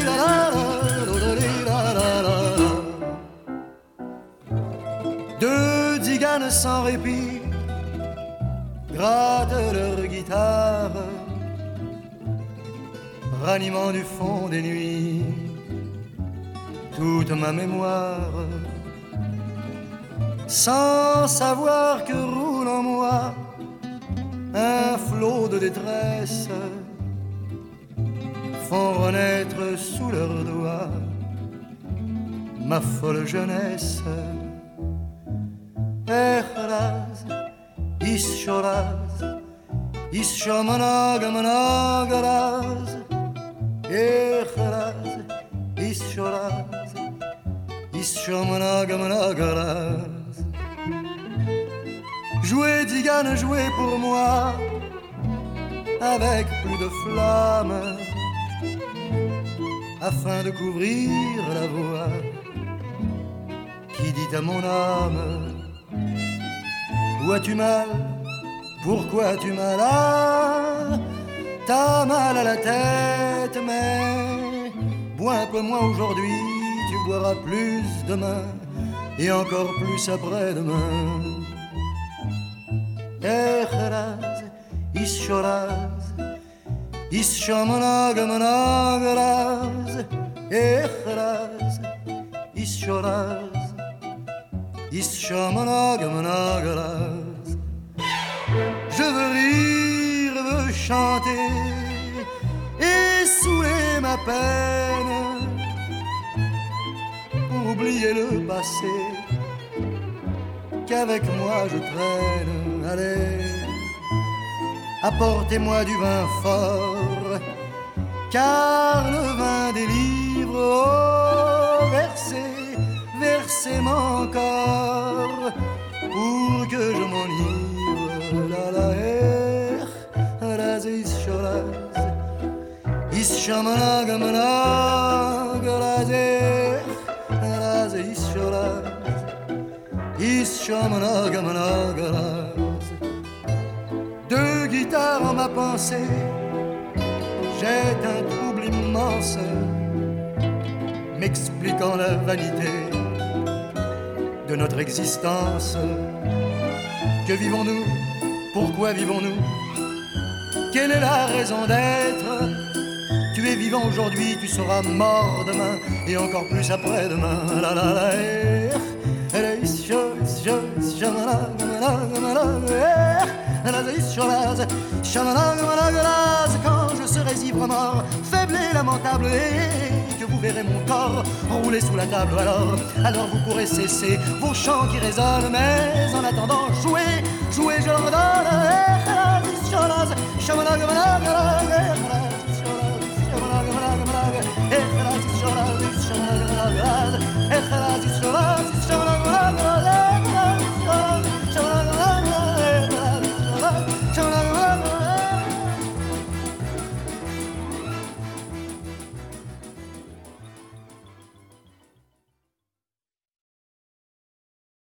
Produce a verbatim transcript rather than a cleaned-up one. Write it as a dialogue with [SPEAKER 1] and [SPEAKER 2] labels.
[SPEAKER 1] Deux tziganes sans répit grattent leur guitare, ranimant du fond des nuits toute ma mémoire, sans savoir que roule en moi un flot de détresse, font renaître sous leurs doigts ma folle jeunesse. Echraz, ischoraz, ischomanagamanagaraz, echraz, ischoraz, ischomanagamanagaraz. Jouez, Tzigane, jouez pour moi, avec plus de flamme, afin de couvrir la voix qui dit à mon âme: où as-tu mal? Pourquoi as-tu mal? Ah, t'as mal à la tête, mais bois un peu moins aujourd'hui, tu boiras plus demain, et encore plus après-demain. Echraz, ischoraz, ischomanagamanagaraz, echraz, ischoraz, ischomanagamanagaraz. Je veux rire, veux chanter et saouler ma peine pour oublier le passé qu'avec moi je traîne. Allez, apportez-moi du vin fort, car le vin délivre. Oh, versez, versez mon corps pour que je m'enivre. La la er, raz ischoraz, ischomanagamanaga, raz er, raz ischoraz, ischomanagamanaga, raz. Deux guitares en ma pensée, jette un trouble immense, m'expliquant la vanité de notre existence. Que vivons-nous? Pourquoi vivons-nous? Quelle est la raison d'être? Tu es vivant aujourd'hui, tu seras mort demain, et encore plus après-demain. La la la eh, eh, ischo, ischo, ischamanagamanagamanag, eh, ischoraz, ischamanagamanagaraz. Quand je serai ivre mort, faible et lamentable, et que vous verrez mon corps rouler sous la table, alors, alors vous pourrez cesser vos chants qui résonnent, mais en attendant, jouez, jouez, je leur donne, eh, ischoraz, ischamanagamanagaraz.